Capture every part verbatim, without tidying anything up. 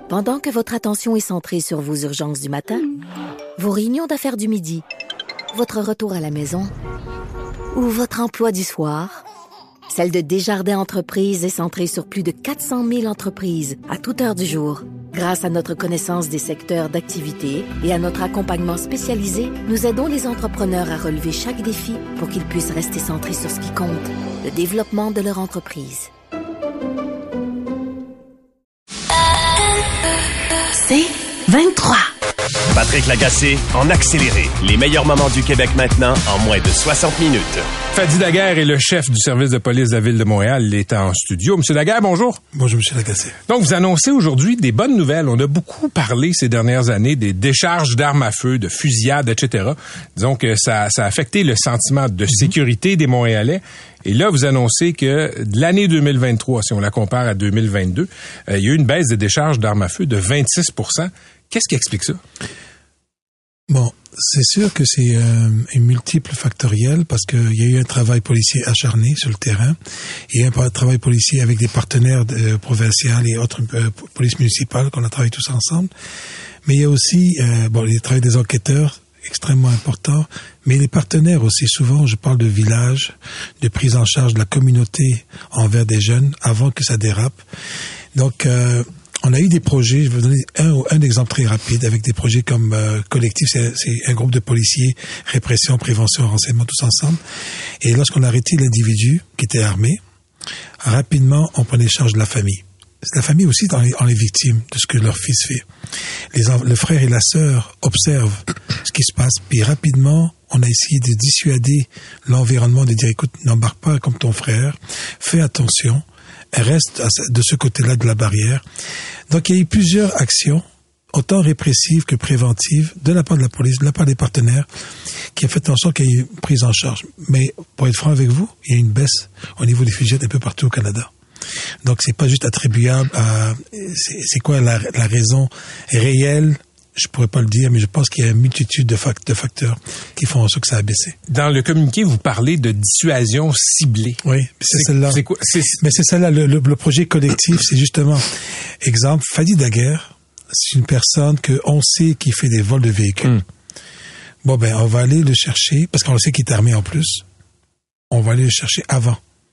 Pendant que votre attention est centrée sur vos urgences du matin, vos réunions d'affaires du midi, votre retour à la maison ou votre emploi du soir, celle de Desjardins Entreprises est centrée sur plus de quatre cent mille entreprises à toute heure du jour. Grâce à notre connaissance des secteurs d'activité et à notre accompagnement spécialisé, nous aidons les entrepreneurs à relever chaque défi pour qu'ils puissent rester centrés sur ce qui compte, le développement de leur entreprise. C'est vingt-trois. Patrick Lagacé en accéléré. Les meilleurs moments du Québec maintenant en moins de soixante minutes. Fadi Daguerre est le chef du service de police de la Ville de Montréal. Il est en studio. Monsieur Daguerre, bonjour. Bonjour, Monsieur Lagacé. Donc, vous annoncez aujourd'hui des bonnes nouvelles. On a beaucoup parlé ces dernières années des décharges d'armes à feu, de fusillades, et cetera. Disons que ça, ça a affecté le sentiment de sécurité des Montréalais. Et là, vous annoncez que de l'année deux mille vingt-trois, si on la compare à deux mille vingt-deux, euh, il y a eu une baisse des décharges d'armes à feu de vingt-six pour cent. Qu'est-ce qui explique ça? Bon, c'est sûr que c'est euh, une multiple factoriel parce qu'il y a eu un travail policier acharné sur le terrain. Il y a eu un travail policier avec des partenaires euh, provinciaux et autres euh, polices municipales qu'on a travaillé tous ensemble. Mais il y a aussi euh, bon, le travail des enquêteurs, extrêmement important, mais les partenaires aussi. Souvent, je parle de village, de prise en charge de la communauté envers des jeunes avant que ça dérape. Donc, euh, on a eu des projets, je vais vous donner un, un exemple très rapide, avec des projets comme euh, Collectif, c'est, c'est un groupe de policiers, répression, prévention, renseignement, tous ensemble. Et lorsqu'on a arrêté l'individu qui était armé, rapidement, on prenait charge de la famille. La famille aussi dans les, dans les victimes de ce que leur fils fait. Les, le frère et la sœur observent ce qui se passe, puis rapidement, on a essayé de dissuader l'environnement, de dire, écoute, n'embarque pas comme ton frère, fais attention, reste de ce côté-là de la barrière. Donc, il y a eu plusieurs actions, autant répressives que préventives, de la part de la police, de la part des partenaires, qui a fait en sorte qu'il y ait eu une prise en charge. Mais, pour être franc avec vous, il y a une baisse au niveau des fusillades un peu partout au Canada. Donc, c'est pas juste attribuable à... C'est, c'est quoi la, la raison réelle? Je pourrais pas le dire, mais je pense qu'il y a une multitude de, fact- de facteurs qui font en sorte que ça a baissé. Dans le communiqué, vous parlez de dissuasion ciblée. Oui, c'est, c'est celle-là. C'est quoi? C'est... Mais c'est celle-là. Le, le, le projet collectif, c'est justement... Exemple, Fadi Daguerre, c'est une personne que on sait qui fait des vols de véhicules. Mm. Bon, ben, on va aller le chercher, parce qu'on le sait qu'il est armé en plus. On va aller le chercher avant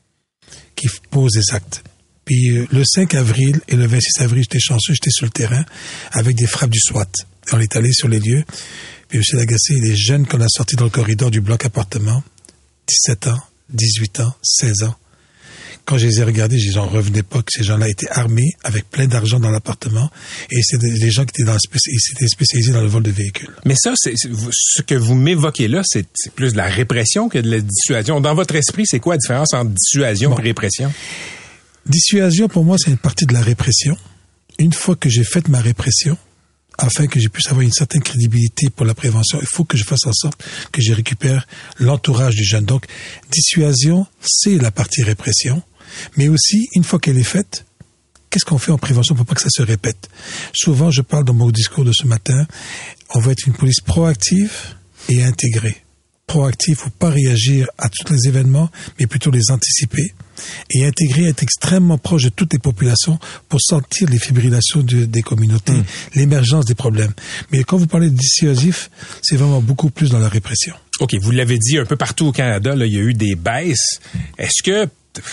qu'il pose des actes. Puis euh, le cinq avril et le vingt-six avril, j'étais chanceux, j'étais sur le terrain avec des frappes du SWAT. On est allé sur les lieux. Puis M. Lagacé, les jeunes qu'on a sortis dans le corridor du bloc appartement, dix-sept ans, dix-huit ans, seize ans. Quand je les ai regardés, je n'en revenais pas que ces gens-là étaient armés avec plein d'argent dans l'appartement et c'est des, des gens qui étaient, dans, ils s'étaient spécialisés dans le vol de véhicules. Mais ça, c'est, c'est, ce que vous m'évoquez là, c'est, c'est plus de la répression que de la dissuasion. Dans votre esprit, c'est quoi la différence entre dissuasion bon. et répression? Dissuasion, pour moi, c'est une partie de la répression. Une fois que j'ai fait ma répression, afin que je puisse avoir une certaine crédibilité pour la prévention, il faut que je fasse en sorte que je récupère l'entourage du jeune. Donc, dissuasion, c'est la partie répression. Mais aussi, une fois qu'elle est faite, qu'est-ce qu'on fait en prévention pour pas que ça se répète? Souvent, je parle dans mon discours de ce matin, on va être une police proactive et intégrée. Proactive, faut pas réagir à tous les événements, mais plutôt les anticiper. Et intégrer, être extrêmement proche de toutes les populations pour sentir les fibrillations de, des communautés, mmh. l'émergence des problèmes. Mais quand vous parlez de dissuasif, c'est vraiment beaucoup plus dans la répression. OK, vous l'avez dit un peu partout au Canada, là, il y a eu des baisses. Est-ce que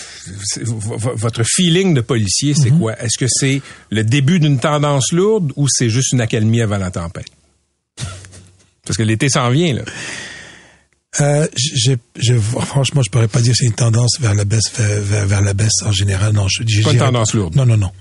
votre feeling de policier, c'est mmh. quoi? Est-ce que c'est le début d'une tendance lourde ou c'est juste une accalmie avant la tempête? Parce que l'été s'en vient, là. Euh, je, je, franchement, je pourrais pas dire que c'est une tendance vers la baisse, vers, vers, vers la baisse en général. Non, je, je pas une tendance lourde. Non, non, non.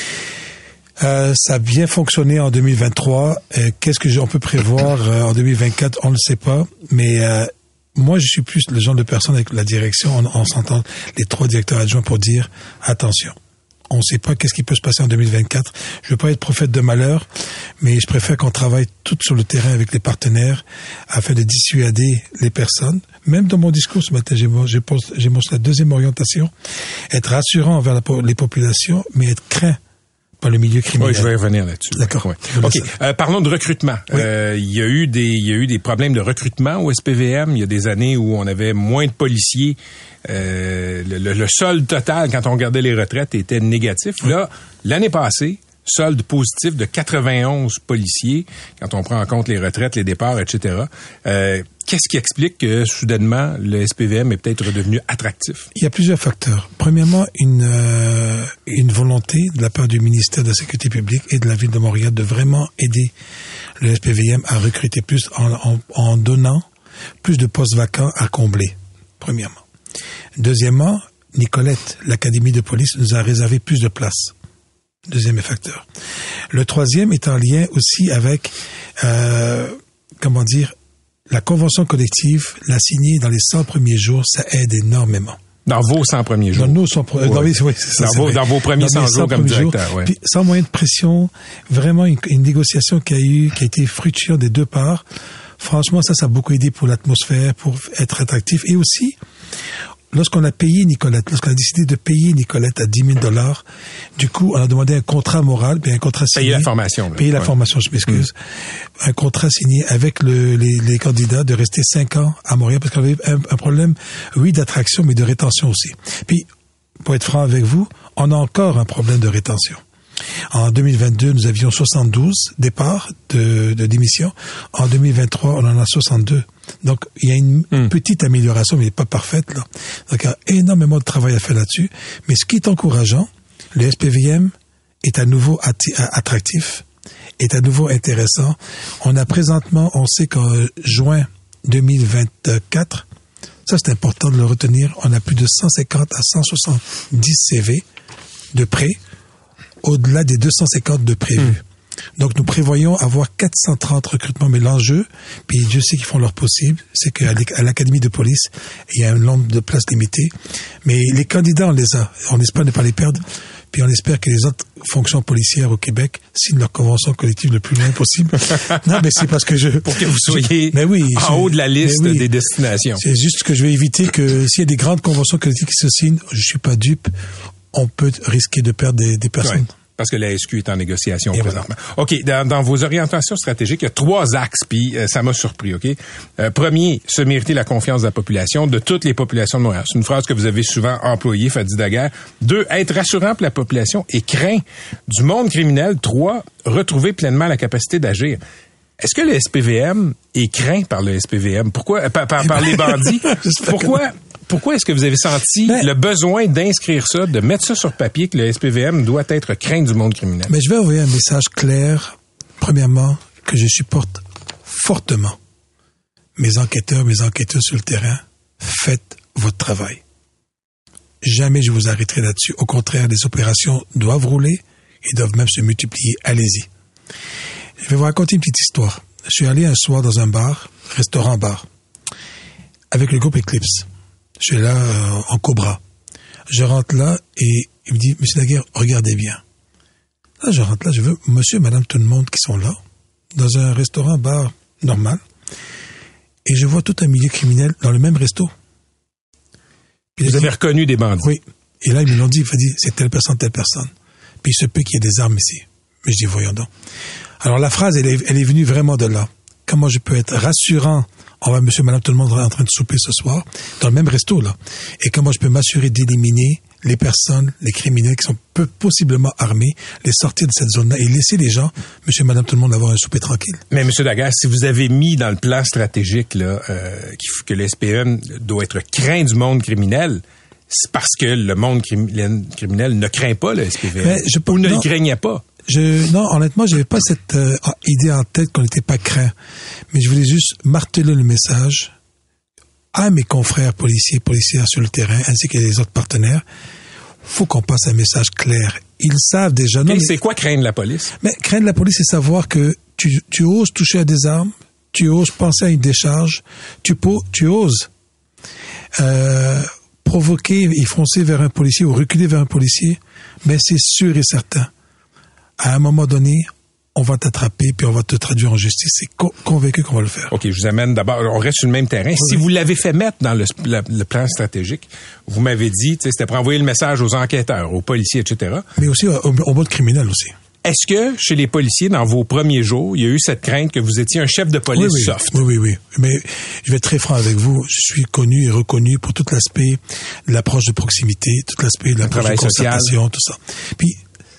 Euh, ça a bien fonctionné en deux mille vingt-trois. Euh, qu'est-ce que on peut prévoir euh, en deux mille vingt-quatre? On ne le sait pas. Mais euh, moi, je suis plus le genre de personne avec la direction. On, on s'entend les trois directeurs adjoints pour dire attention. On ne sait pas qu'est-ce qui peut se passer en deux mille vingt-quatre. Je ne veux pas être prophète de malheur, mais je préfère qu'on travaille tout sur le terrain avec les partenaires afin de dissuader les personnes. Même dans mon discours ce matin, j'ai, j'ai, j'ai montré la deuxième orientation, être rassurant envers la, les populations, mais être craint par le milieu criminel. Oui, je vais revenir là-dessus. D'accord. Ouais. OK. Euh, parlons de recrutement. Oui. Euh, il y a eu des, il y a eu des problèmes de recrutement au S P V M. Il y a des années où on avait moins de policiers. Euh, le, le, le solde total, quand on regardait les retraites, était négatif. Oui. Là, l'année passée, solde positif de quatre-vingt-onze policiers, quand on prend en compte les retraites, les départs, et cetera. Euh, qu'est-ce qui explique que, soudainement, le S P V M est peut-être redevenu attractif? Il y a plusieurs facteurs. Premièrement, une, euh, une volonté de la part du ministère de la Sécurité publique et de la Ville de Montréal de vraiment aider le S P V M à recruter plus en, en, en donnant plus de postes vacants à combler, premièrement. Deuxièmement, Nicolette, l'Académie de police, nous a réservé plus de places. Deuxième facteur. Le troisième est en lien aussi avec, euh, comment dire, la convention collective, la signer dans les cent premiers jours, ça aide énormément. Dans vos cent premiers jours. Dans nos cent premiers jours. Ouais. Oui, c'est ça. Dans, c'est vos, dans vos premiers dans cent jours comme directeur. Jours, ouais. Puis, sans moyen de pression, vraiment une, une négociation qui a eu, qui a été fructueuse des deux parts. Franchement, ça, ça a beaucoup aidé pour l'atmosphère, pour être attractif. Et aussi, lorsqu'on a payé Nicolette, lorsqu'on a décidé de payer Nicolette à dix mille dollars, du coup, on a demandé un contrat moral, puis un contrat signé. Payer la formation. Là. Payer la ouais. formation, je m'excuse. Mmh. Un contrat signé avec le, les, les candidats de rester cinq ans à Montréal, parce qu'on avait un, un problème, oui, d'attraction, mais de rétention aussi. Puis, pour être franc avec vous, on a encore un problème de rétention. En deux mille vingt-deux, nous avions soixante-douze départs de, de démission. En deux mille vingt-trois, on en a soixante-deux. Donc, il y a une mmh. petite amélioration, mais pas parfaite, là. Donc, il y a énormément de travail à faire là-dessus. Mais ce qui est encourageant, le S P V M est à nouveau atti- attractif, est à nouveau intéressant. On a présentement, on sait qu'en juin deux mille vingt-quatre, ça c'est important de le retenir, on a plus de cent cinquante à cent soixante-dix C V de prêts, au-delà des deux cent cinquante de prévus. Mmh. Donc, nous prévoyons avoir quatre cent trente recrutements, mais l'enjeu, puis Dieu sait qu'ils font leur possible, c'est qu'à l'Académie de police, il y a un nombre de places limitées, mais les candidats, on les a. On espère ne pas les perdre, puis on espère que les autres fonctions policières au Québec signent leur convention collective le plus loin possible. Non, mais c'est parce que je... Pour que vous soyez mais oui, en haut de la liste oui, des destinations. C'est juste que je vais éviter que s'il y a des grandes conventions collectives qui se signent, je suis pas dupe, on peut risquer de perdre des, des personnes. Ouais. Parce que la S Q est en négociation Et présentement. Voilà. OK, dans, dans vos orientations stratégiques, il y a trois axes, puis euh, ça m'a surpris, OK? Euh, premier, se mériter la confiance de la population, de toutes les populations de Montréal. C'est une phrase que vous avez souvent employée, Fadi Daguerre. Deux, être rassurant pour la population et craint du monde criminel. Trois, retrouver pleinement la capacité d'agir. Est-ce que le S P V M est craint par le S P V M? Pourquoi? Euh, par, par, par les bandits? Pourquoi? Pourquoi est-ce que vous avez senti ben, le besoin d'inscrire ça, de mettre ça sur papier, que le S P V M doit être craint du monde criminel? Mais je vais envoyer un message clair, premièrement, que je supporte fortement. Mes enquêteurs, mes enquêteurs sur le terrain, faites votre travail. Jamais je vous arrêterai là-dessus. Au contraire, les opérations doivent rouler et doivent même se multiplier. Allez-y. Je vais vous raconter une petite histoire. Je suis allé un soir dans un bar, restaurant-bar, avec le groupe Eclipse. Je suis là euh, en cobra. Je rentre là et il me dit, Monsieur Daguerre, regardez bien. Là, je rentre là, je veux Monsieur et Madame tout le monde qui sont là, dans un restaurant, bar normal, et je vois tout un milieu criminel dans le même resto. Puis vous avez dit, reconnu des bandits? Oui. Et là, ils me l'ont dit, il faut dire, c'est telle personne, telle personne. Puis il se peut qu'il y ait des armes ici. Mais je dis, voyons donc. Alors la phrase, elle est, elle est venue vraiment de là. Comment je peux être rassurant? On va, monsieur, madame, tout le monde est en train de souper ce soir, dans le même resto, là. Et comment je peux m'assurer d'éliminer les personnes, les criminels qui sont peu, possiblement armés, les sortir de cette zone-là et laisser les gens, monsieur, madame, tout le monde, avoir un souper tranquille. Mais, monsieur Daguerre, si vous avez mis dans le plan stratégique, là, euh, que le S P V M doit être craint du monde criminel, c'est parce que le monde criminel, criminel ne craint pas le S P V M. Mais je, ou ne non, le craignait pas. Je, non, honnêtement, j'avais pas cette euh, idée en tête qu'on n'était pas craint. Mais je voulais juste marteler le message à mes confrères policiers, policières sur le terrain, ainsi que les autres partenaires. Faut qu'on passe un message clair. Ils savent déjà. Okay, non, c'est mais, quoi craindre la police? Mais craindre la police, c'est savoir que tu, tu oses toucher à des armes, tu oses penser à une décharge, tu, tu oses euh, provoquer et foncer vers un policier ou reculer vers un policier. Mais c'est sûr et certain. À un moment donné, on va t'attraper puis on va te traduire en justice. C'est co- convaincu qu'on va le faire. OK, je vous amène d'abord, on reste sur le même terrain. Oui. Si vous l'avez fait mettre dans le, le, le plan stratégique, vous m'avez dit, c'était pour envoyer le message aux enquêteurs, aux policiers, et cetera. Mais aussi au, au mode criminel aussi. Est-ce que, chez les policiers, dans vos premiers jours, il y a eu cette crainte que vous étiez un chef de police oui, oui, soft? Oui, oui, oui. Mais je vais être très franc avec vous. Je suis connu et reconnu pour tout l'aspect de l'approche de proximité, tout l'aspect de l'approche de concertation, tout ça. Puis,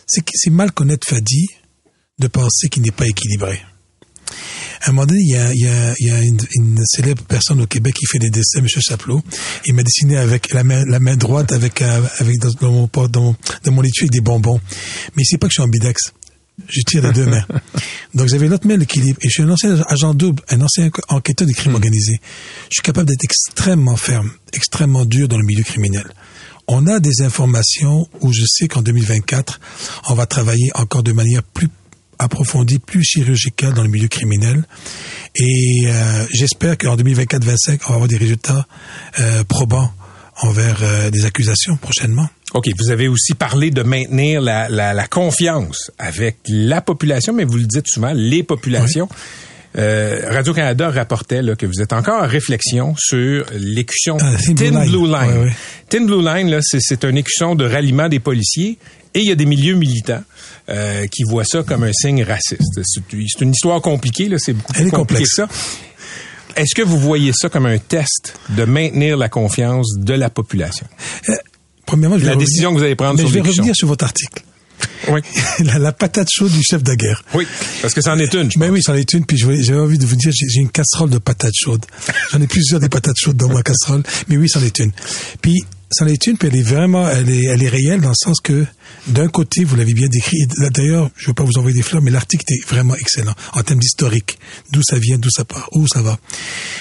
c'est, c'est mal connaître Fadi de penser qu'il n'est pas équilibré. À un moment donné, il y a, il y a, il y a une, une célèbre personne au Québec qui fait des dessins, M. Chapelot. Il m'a dessiné avec la main, la main droite, avec, avec dans, dans mon dans mon, dans mon étui avec des bonbons. Mais il sait pas que je suis ambidex. Je tire des deux mains. Donc, j'avais l'autre main l'équilibre. Et je suis un ancien agent double, un ancien enquêteur des crimes mmh. organisés. Je suis capable d'être extrêmement ferme, extrêmement dur dans le milieu criminel. On a des informations où je sais qu'en deux mille vingt-quatre, on va travailler encore de manière plus approfondie, plus chirurgicale dans le milieu criminel. Et euh, j'espère qu'en deux mille vingt-quatre vingt-cinq, on va avoir des résultats euh, probants envers euh, des accusations prochainement. OK. Vous avez aussi parlé de maintenir la, la, la confiance avec la population, mais vous le dites souvent, les populations. Oui. Euh, Radio-Canada rapportait là, que vous êtes encore en réflexion sur l'écusson ah, Thin Blue Line. Blue Line. Oui, oui. Thin Blue Line, là, c'est, c'est un écusson de ralliement des policiers. Et il y a des milieux militants euh, qui voient ça comme un signe raciste. C'est, c'est une histoire compliquée, là, c'est beaucoup plus compliqué que ça. Est-ce que vous voyez ça comme un test de maintenir la confiance de la population? Euh, premièrement, je vais la revenir, décision que vous allez prendre mais sur je vais l'écusson. revenir sur votre article. Oui. la, la patate chaude du chef de guerre. Oui, parce que c'en est une, je Ben pense. oui, c'en est une, puis j'avais envie de vous dire, j'ai, j'ai une casserole de patates chaudes. J'en ai plusieurs des patates chaudes dans ma casserole, mais oui, c'en est une. Puis, c'en est une, puis elle est vraiment, elle est, elle est réelle dans le sens que, d'un côté, vous l'avez bien décrit, et d'ailleurs, je ne veux pas vous envoyer des fleurs, mais l'article était vraiment excellent, en termes d'historique. D'où ça vient, d'où ça part, où ça va.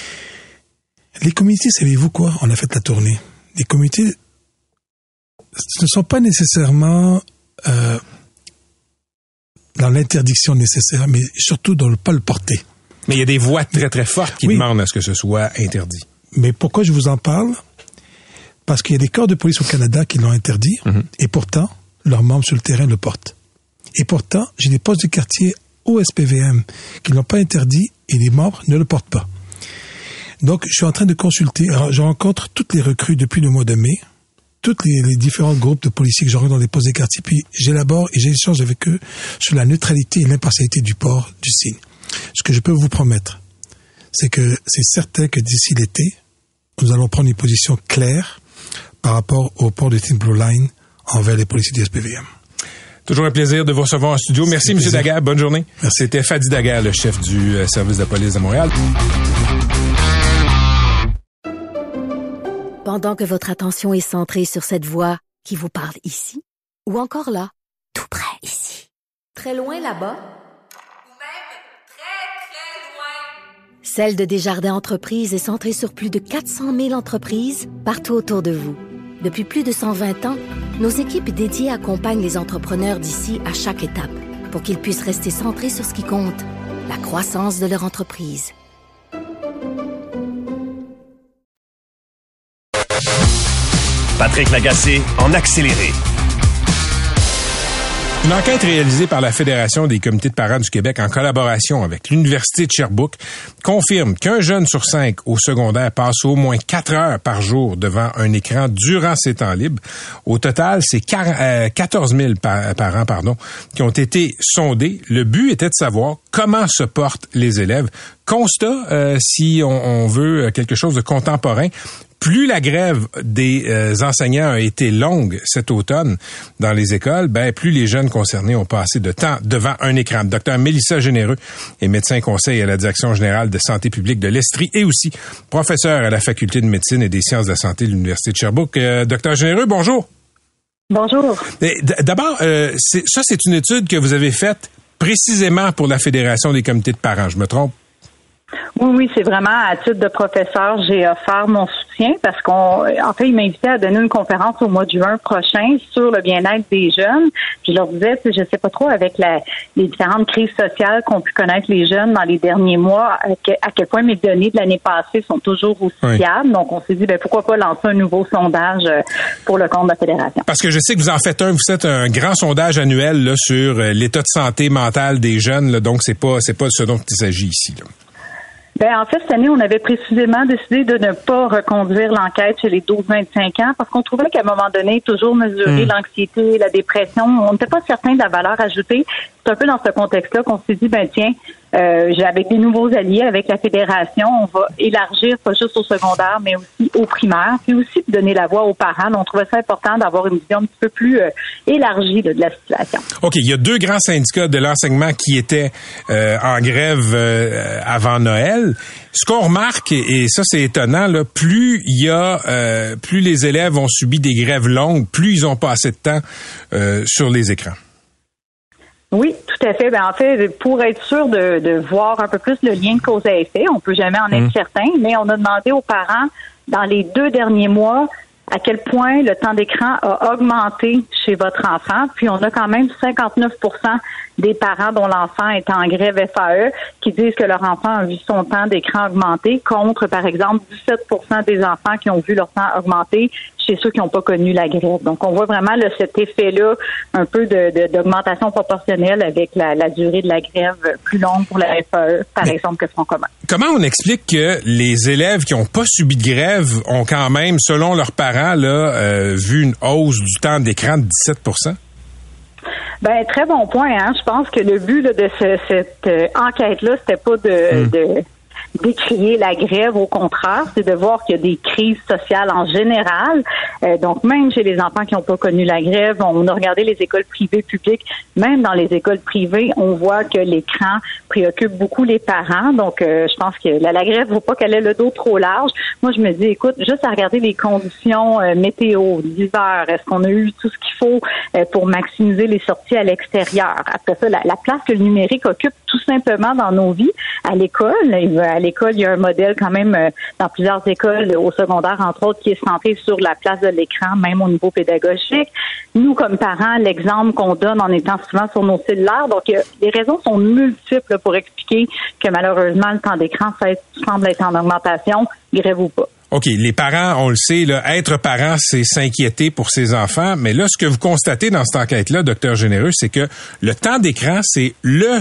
Les communautés, savez-vous quoi? On a fait la tournée. Les communautés, ce ne sont pas nécessairement, euh, dans l'interdiction nécessaire, mais surtout dans le pas le porter. Mais il y a des voix très très fortes qui oui. demandent à ce que ce soit interdit. Mais pourquoi je vous en parle? Parce qu'il y a des corps de police au Canada qui l'ont interdit, mm-hmm. et pourtant, leurs membres sur le terrain le portent. Et pourtant, j'ai des postes de quartier au S P V M qui ne l'ont pas interdit et les membres ne le portent pas. Donc, je suis en train de consulter. Alors, je rencontre toutes les recrues depuis le mois de mai, tous les, les différents groupes de policiers que j'aurai dans les postes de quartier, puis j'élabore et j'échange avec eux sur la neutralité et l'impartialité du port du signe. Ce que je peux vous promettre, c'est que c'est certain que d'ici l'été, nous allons prendre une position claire par rapport au port de Thin Blue Line envers les policiers du S P V M. Toujours un plaisir de vous recevoir en studio. Merci, M. Daguerre. Bonne journée. Merci. C'était Fadi Daguerre, le chef du euh, service de police de Montréal. Pendant que votre attention est centrée sur cette voix qui vous parle ici, ou encore là, tout près ici, très loin là-bas, ou même très, très loin, celle de Desjardins Entreprises est centrée sur plus de quatre cent mille entreprises partout autour de vous. Depuis plus de cent vingt ans, nos équipes dédiées accompagnent les entrepreneurs d'ici à chaque étape pour qu'ils puissent rester centrés sur ce qui compte, la croissance de leur entreprise. Patrick Lagacé en accéléré. Une enquête réalisée par la Fédération des comités de parents du Québec en collaboration avec l'Université de Sherbrooke confirme qu'un jeune sur cinq au secondaire passe au moins quatre heures par jour devant un écran durant ses temps libres. Au total, c'est quatorze mille parents pardon, qui ont été sondés. Le but était de savoir comment se portent les élèves. Constat, euh, si on, on veut quelque chose de contemporain, plus la grève des euh, enseignants a été longue cet automne dans les écoles, ben plus les jeunes concernés ont passé de temps devant un écran. Docteur Mélissa Généreux est médecin conseil à la Direction générale de santé publique de l'Estrie et aussi professeur à la Faculté de médecine et des sciences de la santé de l'Université de Sherbrooke. Euh, Docteur Généreux, bonjour. Bonjour. D- d'abord, euh, c'est, ça, c'est une étude que vous avez faite précisément pour la Fédération des comités de parents. Je me trompe? Oui, oui, c'est vraiment à titre de professeur, j'ai offert mon soutien parce qu'on, en fait, ils m'invitaient à donner une conférence au mois de juin prochain sur le bien-être des jeunes. Puis je leur disais, je sais pas trop avec la, les différentes crises sociales qu'ont pu connaître les jeunes dans les derniers mois, à, que, à quel point mes données de l'année passée sont toujours aussi oui. fiables. Donc on s'est dit, ben pourquoi pas lancer un nouveau sondage pour le compte de la Fédération. Parce que je sais que vous en faites un, vous faites un grand sondage annuel là sur l'état de santé mentale des jeunes. Là, donc c'est pas c'est pas ce dont il s'agit ici. Là. Ben en fait, cette année, on avait précisément décidé de ne pas reconduire l'enquête chez les douze vingt-cinq ans parce qu'on trouvait qu'à un moment donné, toujours mesurer mmh. l'anxiété, la dépression, on n'était pas certain de la valeur ajoutée. c'est un peu dans ce contexte-là qu'on s'est dit, ben tiens, euh, avec des nouveaux alliés, avec la fédération, on va élargir pas juste au secondaire, mais aussi au primaire, puis aussi donner la voix aux parents. Donc, on trouvait ça important d'avoir une vision un petit peu plus euh, élargie là, de la situation. OK, il y a deux grands syndicats de l'enseignement qui étaient euh, en grève euh, avant Noël. Ce qu'on remarque, et ça c'est étonnant, là, plus il y a, euh, plus les élèves ont subi des grèves longues, plus ils ont pas assez de temps euh, sur les écrans. Oui, tout à fait. Ben, en fait, pour être sûr de, de voir un peu plus le lien de cause à effet, on peut jamais en être mmh. certain, mais on a demandé aux parents dans les deux derniers mois à quel point le temps d'écran a augmenté chez votre enfant. Puis on a quand même cinquante-neuf pour cent des parents dont l'enfant est en grève F A E qui disent que leur enfant a vu son temps d'écran augmenter, contre, par exemple, dix-sept pour cent des enfants qui ont vu leur temps augmenter chez ceux qui n'ont pas connu la grève. Donc, on voit vraiment là, cet effet-là, un peu de, de, d'augmentation proportionnelle avec la, la durée de la grève plus longue pour la F A E, par Mais exemple, que Front commun. Comment on explique que les élèves qui n'ont pas subi de grève ont quand même, selon leurs parents, là, euh, vu une hausse du temps d'écran de dix-sept pour cent? Ben très bon point. Hein. Je pense que le but là, de ce, cette euh, enquête-là, c'était pas de, mmh. de décrier la grève. Au contraire, c'est de voir qu'il y a des crises sociales en général. Euh, donc, même chez les enfants qui n'ont pas connu la grève, on a regardé les écoles privées publiques. Même dans les écoles privées, on voit que l'écran préoccupe beaucoup les parents. Donc, euh, je pense que la, la grève ne faut pas qu'elle ait le dos trop large. Moi, je me dis, écoute, juste à regarder les conditions euh, météo d'hiver, est-ce qu'on a eu tout ce qu'il faut euh, pour maximiser les sorties à l'extérieur? Après ça, la, la place que le numérique occupe tout simplement dans nos vies, à l'école. À l'école, il y a un modèle quand même euh, dans plusieurs écoles au secondaire, entre autres, qui est centré sur la place de l'écran, même au niveau pédagogique. Nous, comme parents, l'exemple qu'on donne en étant souvent sur nos cellulaires, donc euh, les raisons sont multiples là, pour expliquer que malheureusement, le temps d'écran ça semble être en augmentation, grève ou pas. OK, les parents, on le sait, là, être parent, c'est s'inquiéter pour ses enfants, mais là, ce que vous constatez dans cette enquête-là, docteur Généreux, c'est que le temps d'écran, c'est le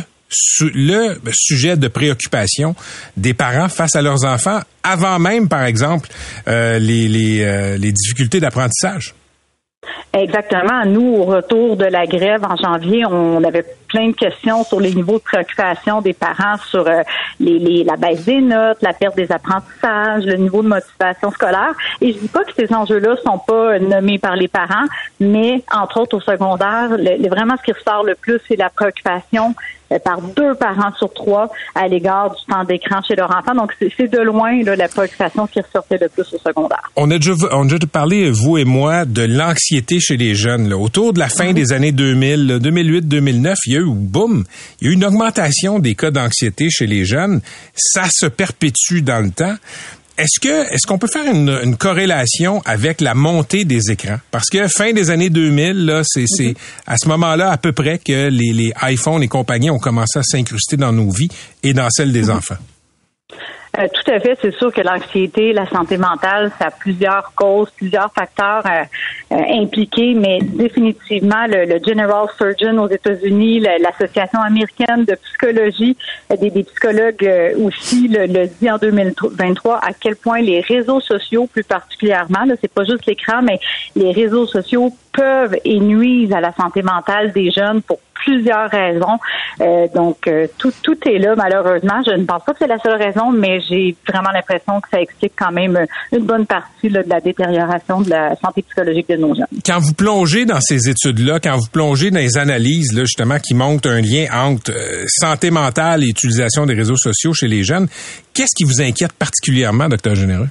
le sujet de préoccupation des parents face à leurs enfants, avant même, par exemple, euh, les, les, euh, les difficultés d'apprentissage. Exactement. Nous, au retour de la grève en janvier, on avait plein de questions sur les niveaux de préoccupation des parents, sur euh, les, les, la baisse des notes, la perte des apprentissages, le niveau de motivation scolaire. Et je dis pas que ces enjeux-là sont pas nommés par les parents, mais entre autres au secondaire, le, le, vraiment ce qui ressort le plus, c'est la préoccupation euh, par deux parents sur trois à l'égard du temps d'écran chez leur enfant. Donc, c'est, c'est de loin là, la préoccupation qui ressortait le plus au secondaire. On a déjà, on a déjà parlé, vous et moi, de l'anxiété chez les jeunes. Là. Autour de la fin mmh. des années deux mille, deux mille huit deux mille neuf, il y a eu, boum, il y a eu une augmentation des cas d'anxiété chez les jeunes. Ça se perpétue dans le temps. Est-ce que est-ce qu'on peut faire une, une corrélation avec la montée des écrans? Parce que fin des années deux mille, là, c'est, mmh. c'est à ce moment-là à peu près que les, les iPhones et compagnie ont commencé à s'incruster dans nos vies et dans celles des mmh. enfants. Euh, tout à fait. C'est sûr que l'anxiété, la santé mentale, ça a plusieurs causes, plusieurs facteurs euh, euh, impliqués, mais définitivement, le, le General Surgeon aux États-Unis, le, l'Association américaine de psychologie, euh, des, des psychologues euh, aussi le, le dit en deux mille vingt-trois, à quel point les réseaux sociaux, plus particulièrement, là, c'est pas juste l'écran, mais les réseaux sociaux peuvent et nuisent à la santé mentale des jeunes pour plusieurs raisons. Euh, donc, euh, tout, tout est là, malheureusement. Je ne pense pas que c'est la seule raison, mais j'ai vraiment l'impression que ça explique quand même une bonne partie là, de la détérioration de la santé psychologique de nos jeunes. Quand vous plongez dans ces études-là, quand vous plongez dans les analyses, là, justement, qui montrent un lien entre euh, santé mentale et utilisation des réseaux sociaux chez les jeunes, qu'est-ce qui vous inquiète particulièrement, docteur Généreux?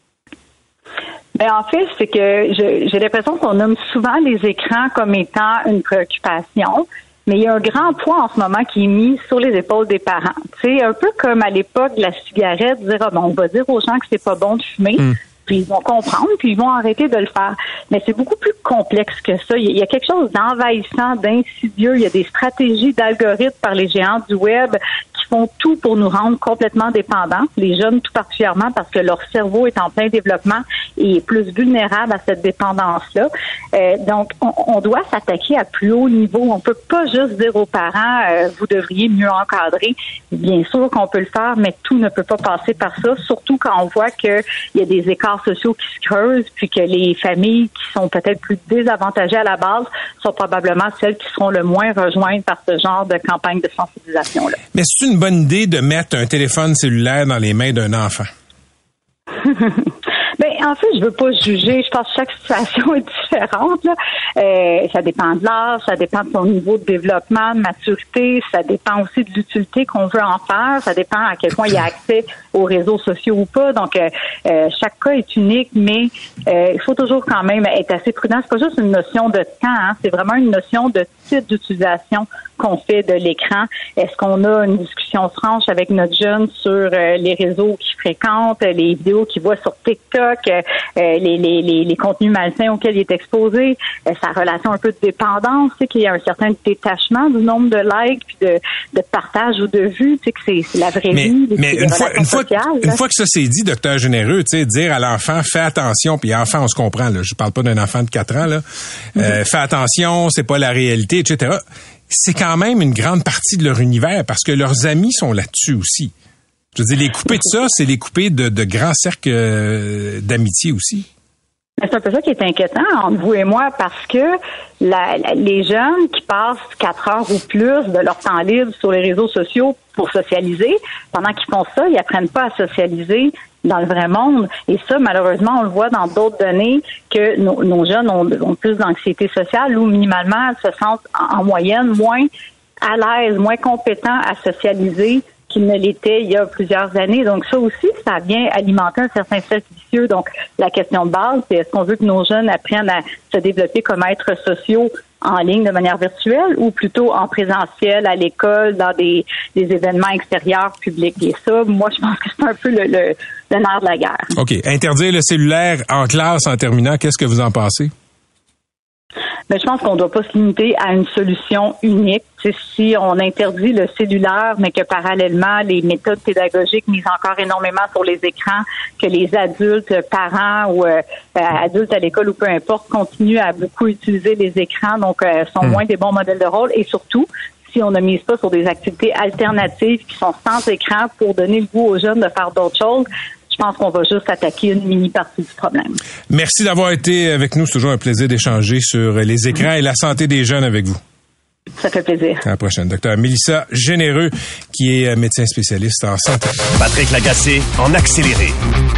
Ben en fait, c'est que je, j'ai l'impression qu'on nomme souvent les écrans comme étant une préoccupation, mais il y a un grand poids en ce moment qui est mis sur les épaules des parents. Tu sais, un peu comme à l'époque de la cigarette, dire ah, ben, on va dire aux gens que c'est pas bon de fumer. Mm. Puis ils vont comprendre, puis ils vont arrêter de le faire. Mais c'est beaucoup plus complexe que ça. Il y a quelque chose d'envahissant, d'insidieux. Il y a des stratégies d'algorithmes par les géants du web qui qui font tout pour nous rendre complètement dépendants, les jeunes tout particulièrement parce que leur cerveau est en plein développement et est plus vulnérable à cette dépendance-là. Euh, donc, on, on doit s'attaquer à plus haut niveau. On peut pas juste dire aux parents, euh, vous devriez mieux encadrer. Bien sûr qu'on peut le faire, mais tout ne peut pas passer par ça, surtout quand on voit qu'il y a des écarts sociaux qui se creusent, puis que les familles qui sont peut-être plus désavantagées à la base sont probablement celles qui seront le moins rejointes par ce genre de campagne de sensibilisation-là. Mais c'est une bonne idée de mettre un téléphone cellulaire dans les mains d'un enfant? Ben, en fait, je veux pas juger. Je pense que chaque situation est différente, là. Euh, ça dépend de l'âge, ça dépend de son niveau de développement, de maturité, ça dépend aussi de l'utilité qu'on veut en faire, ça dépend à quel point il y a accès aux réseaux sociaux ou pas. Donc, euh, euh, chaque cas est unique, mais euh, il faut toujours quand même être assez prudent. C'est pas juste une notion de temps, hein, c'est vraiment une notion de type d'utilisation qu'on fait de l'écran. Est-ce qu'on a une discussion franche avec notre jeune sur euh, les réseaux qu'il fréquente, les vidéos qu'il voit sur TikTok, euh, les, les, les, les contenus malsains auxquels il est exposé, euh, sa relation un peu de dépendance, tu sais, qu'il y a un certain détachement du nombre de likes, puis de, de partage ou de vues, tu sais, que c'est, c'est la vraie mais, vie. Mais une fois, une, fois, une fois que ça c'est dit, docteur Généreux, tu sais, dire à l'enfant, fais attention, puis enfant, on se comprend, là, je parle pas d'un enfant de quatre ans, là, mm-hmm. euh, fais attention, c'est pas la réalité, et cetera. C'est quand même une grande partie de leur univers parce que leurs amis sont là-dessus aussi. Je veux dire, les couper de ça, c'est les couper de, de grands cercles euh, d'amitié aussi. C'est un peu ça qui est inquiétant entre vous et moi parce que la, la, les jeunes qui passent quatre heures ou plus de leur temps libre sur les réseaux sociaux pour socialiser, pendant qu'ils font ça, ils apprennent pas à socialiser dans le vrai monde. Et ça, malheureusement, on le voit dans d'autres données que nos, nos jeunes ont, ont plus d'anxiété sociale ou minimalement se sentent en, en moyenne moins à l'aise, moins compétents à socialiser qu'ils ne l'étaient il y a plusieurs années. Donc ça aussi, ça vient alimenter un certain cercle vicieux. Donc la question de base, c'est est-ce qu'on veut que nos jeunes apprennent à se développer comme êtres sociaux en ligne de manière virtuelle ou plutôt en présentiel à l'école, dans des, des événements extérieurs publics. Et ça, moi, je pense que c'est un peu le, le, le nerf de la guerre. OK. Interdire le cellulaire en classe en terminant, qu'est-ce que vous en pensez? Mais je pense qu'on ne doit pas se limiter à une solution unique. T'sais, si on interdit le cellulaire, mais que parallèlement, les méthodes pédagogiques misent encore énormément sur les écrans, que les adultes, parents ou euh, adultes à l'école ou peu importe, continuent à beaucoup utiliser les écrans, donc euh, sont mmh. moins des bons modèles de rôle. Et surtout, si on ne mise pas sur des activités alternatives qui sont sans écran pour donner le goût aux jeunes de faire d'autres choses, je pense qu'on va juste attaquer une mini-partie du problème. Merci d'avoir été avec nous. C'est toujours un plaisir d'échanger sur les écrans et la santé des jeunes avec vous. Ça fait plaisir. À la prochaine. Docteur Mélissa Généreux, qui est médecin spécialiste en santé. Patrick Lagacé, en accéléré.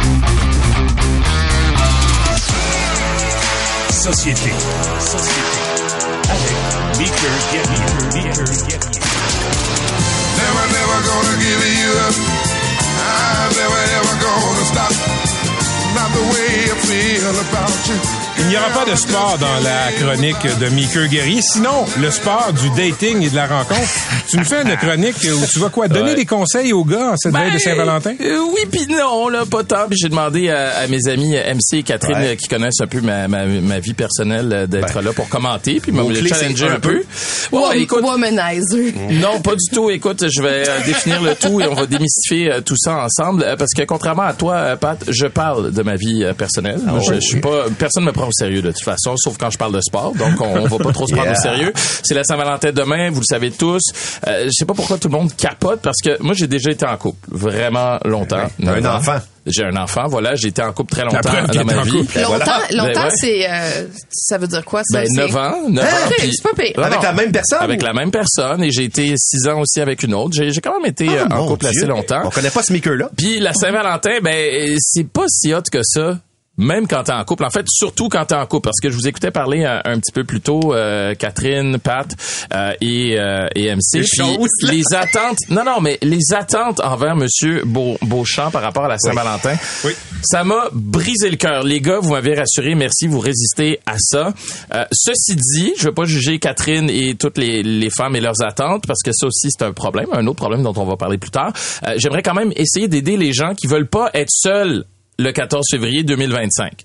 Société. Société. Avec Meeker Guerrier. Meeker Guerrier. Never, never gonna give you up. I'm never, ever gonna stop. Not the way I feel about you. Il n'y aura pas de sport dans la chronique de Meeker Guerrier. Sinon, le sport du dating et de la rencontre. Tu nous fais une chronique où tu vas quoi? Donner ouais. des conseils aux gars en cette ben, veille de Saint-Valentin? Euh, oui, puis non, là, pas tant. Puis j'ai demandé à, à mes amis M C et Catherine ouais. qui connaissent un peu ma, ma, ma vie personnelle d'être ben. là pour commenter. Puis me challenger un peu. Ouais, ouais, écoute, womanizer. Non, pas du tout. Écoute, je vais euh, définir le tout et on va démystifier euh, tout ça ensemble. Euh, parce que contrairement à toi, euh, Pat, je parle de ma vie euh, personnelle. Moi, oh, je, oui. je suis pas, personne me prend au sérieux de toute façon, sauf quand je parle de sport. Donc, on, on va pas trop se prendre yeah. au sérieux. C'est la Saint-Valentin demain, vous le savez tous. Euh, je sais pas pourquoi tout le monde capote, parce que moi, j'ai déjà été en couple vraiment longtemps. T'as un enfant. J'ai un enfant, voilà. J'ai été en couple très longtemps dans ma vie. Longtemps, voilà. longtemps, ouais. c'est, euh, ça veut dire quoi, ça? Ben, neuf ans. neuf ah, ans. Okay, puis, c'est pas pire. Avec la même personne? Avec la même personne. Et j'ai été six ans aussi avec une autre. J'ai, j'ai quand même été ah, en couple Dieu. assez longtemps. On connaît pas ce Meeker-là. Puis la Saint-Valentin, ben, c'est pas si hot que ça. Même quand t'es en couple, en fait, surtout quand t'es en couple, parce que je vous écoutais parler un, un petit peu plus tôt, euh, Catherine, Pat euh, et, euh, et M C. Puis les attentes, non, non, mais les attentes envers Monsieur Beau, Beauchamp par rapport à la Saint-Valentin, oui. Oui. ça m'a brisé le cœur. Les gars, vous m'avez rassuré, merci, vous résistez à ça. Euh, ceci dit, je veux pas juger Catherine et toutes les, les femmes et leurs attentes, parce que ça aussi c'est un problème, un autre problème dont on va parler plus tard. Euh, j'aimerais quand même essayer d'aider les gens qui veulent pas être seuls le quatorze février deux mille vingt-cinq.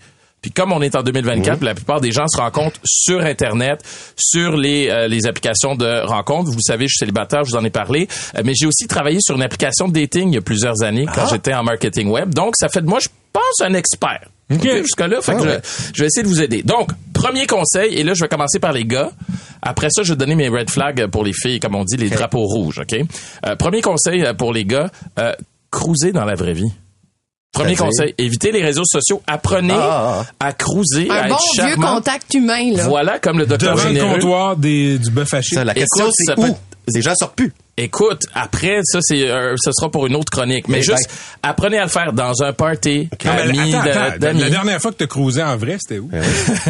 Puis comme on est en deux mille vingt-quatre, mmh. la plupart des gens se rencontrent sur Internet, sur les euh, les applications de rencontres. Vous le savez, je suis célibataire, je vous en ai parlé. Euh, mais j'ai aussi travaillé sur une application de dating il y a plusieurs années quand ah. j'étais en marketing web. Donc, ça fait de moi, je pense, un expert. OK, okay jusque-là, fait ah, que ouais. je, je vais essayer de vous aider. Donc, premier conseil, et là, je vais commencer par les gars. Après ça, je vais donner mes red flags pour les filles, comme on dit, les okay. drapeaux rouges, OK? Euh, premier conseil pour les gars, euh, cruiser dans la vraie vie. Premier conseil, évitez les réseaux sociaux. Apprenez ah, ah. à cruiser, un à bon être charmant. vieux contact humain, là. Voilà, comme le docteur Devant généreux. le comptoir des, du bœuf haché. Ça, la question, Écoute, c'est ça où? peut... Les gens sortent plus. Écoute, après, ça, c'est, euh, ce sera pour une autre chronique. Mais, mais juste, ben... apprenez à le faire dans un party. Okay. Amis, attends, attends, d'amis. La dernière fois que tu as cruisé en vrai, c'était où? Dans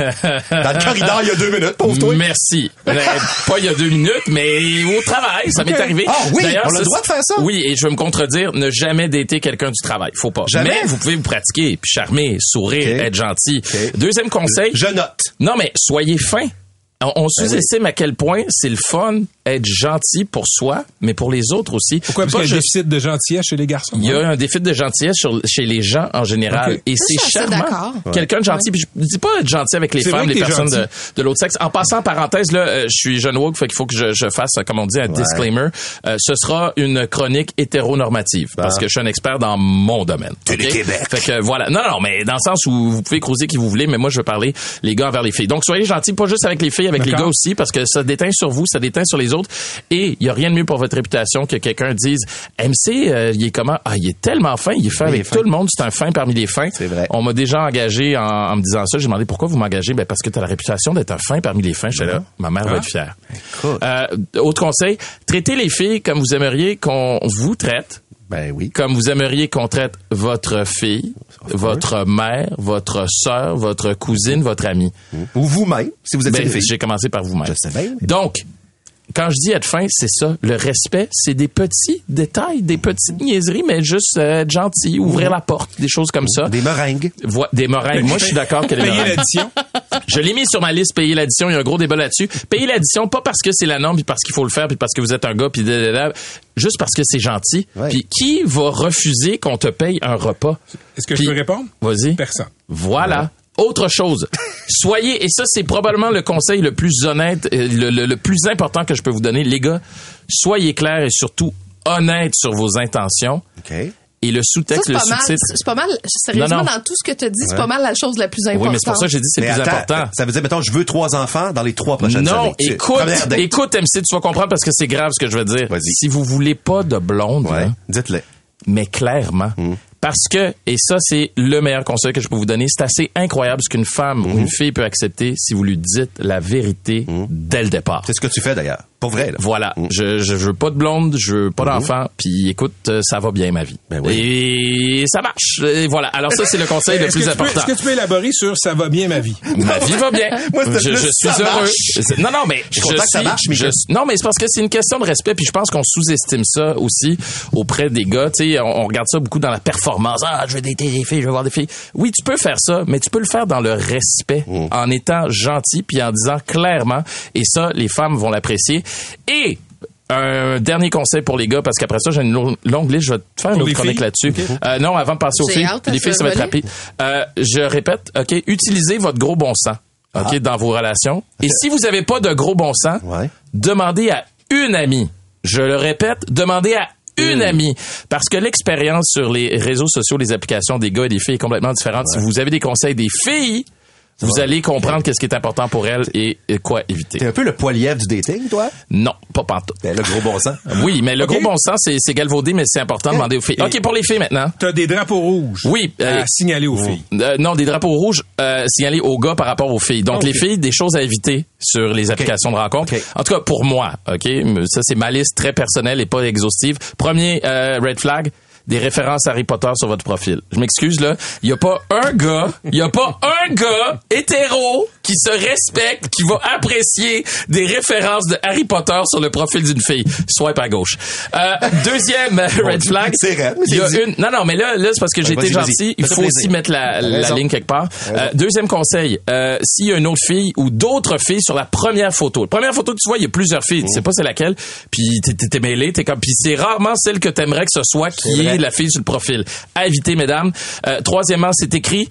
le corridor, il y a deux minutes, pauvre toi. Merci. Pas il y a deux minutes, mais au travail, ça okay. m'est arrivé. Ah oui, d'ailleurs, on a le droit de faire ça? Oui, et je vais me contredire, ne jamais dater quelqu'un du travail. Faut pas. Jamais? Mais vous pouvez vous pratiquer, puis charmer, sourire, okay. être gentil. Okay. Deuxième conseil. Je note. Non, mais soyez fin. On, on sous-estime ben oui. à quel point c'est le fun être gentil pour soi, mais pour les autres aussi. Pourquoi? Parce qu'il y a un déficit de gentillesse chez les garçons. Il y a un déficit de gentillesse sur, chez les gens en général. Okay. Et c'est charmant. Ouais. Quelqu'un de gentil. Puis je dis pas être gentil avec les c'est femmes, les personnes de, de l'autre sexe. En passant en parenthèse, là, euh, je suis jeune woke, fait qu'il faut que je, je fasse, comme on dit, un ouais. disclaimer. Euh, ce sera une chronique hétéronormative. Ben. Parce que je suis un expert dans mon domaine. C'est okay? le Québec. Fait que voilà. Non, non, mais dans le sens où vous pouvez cruiser qui vous voulez, mais moi, je veux parler les gars envers les filles. Donc, soyez gentils, pas juste avec les filles, avec D'accord. les gars aussi, parce que ça déteint sur vous, ça déteint sur les autres. Et il y a rien de mieux pour votre réputation que quelqu'un dise M C, euh, il est comment? Ah, il est tellement fin, il est fin il avec est fin. Tout le monde, c'est un fin parmi les fins. C'est vrai. On m'a déjà engagé en, en me disant ça. J'ai demandé pourquoi vous m'engagez? Ben parce que tu as la réputation d'être un fin parmi les fins. J'étais là, ma mère ah. va être fière. Cool. Euh, autre conseil, traitez les filles comme vous aimeriez qu'on vous traite. Ben oui. Comme vous aimeriez qu'on traite votre fille, votre mère, votre sœur, votre cousine, votre amie. Ou vous-même, si vous êtes ben, une fille. J'ai commencé par vous-même. Je sais bien. Mais... Donc, quand je dis être fin, c'est ça. Le respect, c'est des petits détails, des petites niaiseries, mais juste euh, être gentil, ouvrir mmh. la porte, des choses comme ça. Des meringues. Vo- des meringues. Moi, je suis d'accord que les Payer meringues. l'addition. Je l'ai mis sur ma liste, payer l'addition. Il y a un gros débat là-dessus. Payer l'addition, pas parce que c'est la norme, puis parce qu'il faut le faire, puis parce que vous êtes un gars, puis juste parce que c'est gentil. Ouais. Puis qui va refuser qu'on te paye un repas? Est-ce que puis, je peux répondre? Vas-y. Personne. Voilà. Ouais. Autre chose, soyez, et ça c'est probablement le conseil le plus honnête, le, le, le plus important que je peux vous donner, les gars, soyez clairs et surtout honnêtes sur vos intentions. Okay. Et le sous-texte, ça, le mal, sous-titre... C'est pas mal, sérieusement, non, non. dans tout ce que tu as dit, c'est ouais. pas mal la chose la plus importante. Oui, mais c'est pour ça que j'ai dit c'est mais le plus attends, important. Ça veut dire, mettons, je veux trois enfants dans les trois prochaines non, années. Non, écoute, écoute, M C, tu vas comprendre parce que c'est grave ce que je veux dire. Vas-y. Si vous voulez pas de blonde, ouais. là, dites-le. Mais clairement... Mmh. Parce que, et ça, c'est le meilleur conseil que je peux vous donner, c'est assez incroyable ce qu'une femme mmh. ou une fille peut accepter si vous lui dites la vérité mmh. dès le départ. C'est ce que tu fais d'ailleurs. Pour vrai, là. Voilà. Mmh. Je, je, je veux pas de blonde, je veux pas mmh. d'enfant, puis écoute, ça va bien ma vie. Ben oui. Et ça marche. Et voilà. Alors ça, c'est le conseil le plus important. Peux, est-ce que tu peux élaborer sur ça va bien ma vie? Ma vie va bien. Moi, je, je suis heureux. Marche. Non, non, mais je suis content que ça marche, je, non, mais c'est parce que c'est une question de respect, puis je pense qu'on sous-estime ça aussi auprès des gars. Tu sais, on, on regarde ça beaucoup dans la performance. Ah, je veux dater des filles, je veux voir des filles. Oui, tu peux faire ça, mais tu peux le faire dans le respect, mmh. en étant gentil, puis en disant clairement. Et ça, les femmes vont l'apprécier. Et un dernier conseil pour les gars, parce qu'après ça, j'ai une longue, longue liste. Je vais te faire une autre chronique là-dessus. Okay. Euh, non, avant de passer aux filles. Les filles, ça va être rapide. Euh, je répète, OK, utilisez votre gros bon sens, OK, ah. dans vos relations. Okay. Et si vous avez pas de gros bon sens, ouais. demandez à une amie. Je le répète, demandez à une mmh. amie. Parce que l'expérience sur les réseaux sociaux, les applications des gars et des filles est complètement différente. Ouais. Si vous avez des conseils des filles, vous ouais. allez comprendre okay. qu'est-ce qui est important pour elles et, et quoi éviter. T'es un peu le Poilievre du dating, toi? Non, pas pantoute. Ben, le gros bon sens. Oui, mais le okay. gros bon sens, c'est, c'est galvaudé, mais c'est important de demander aux filles. OK, pour les filles maintenant. T'as des drapeaux rouges. Oui. Euh, à signaler aux filles. Euh, non, des drapeaux rouges euh, signalés aux gars par rapport aux filles. Donc, okay. les filles, des choses à éviter sur les applications okay. de rencontre. Okay. En tout cas, pour moi, OK? Ça, c'est ma liste très personnelle et pas exhaustive. Premier euh, red flag. Des références Harry Potter sur votre profil. Je m'excuse, là. Il y a pas un gars, il y a pas un gars hétéro qui se respecte, qui va apprécier des références de Harry Potter sur le profil d'une fille. Swipe à gauche. Euh, deuxième red flag. C'est vrai. Il y a une, non, non, mais là, là, c'est parce que j'ai été gentil. Il faut aussi mettre la, la ligne quelque part. Euh, deuxième conseil. Euh, s'il y a une autre fille ou d'autres filles sur la première photo. La première photo que tu vois, il y a plusieurs filles. Mmh. Tu sais pas c'est laquelle. Puis t'es, t'es mêlé, t'es comme, puis c'est rarement celle que t'aimerais que ce soit qui est, est la fille sur le profil. À éviter, mesdames. Euh, troisièmement, c'est écrit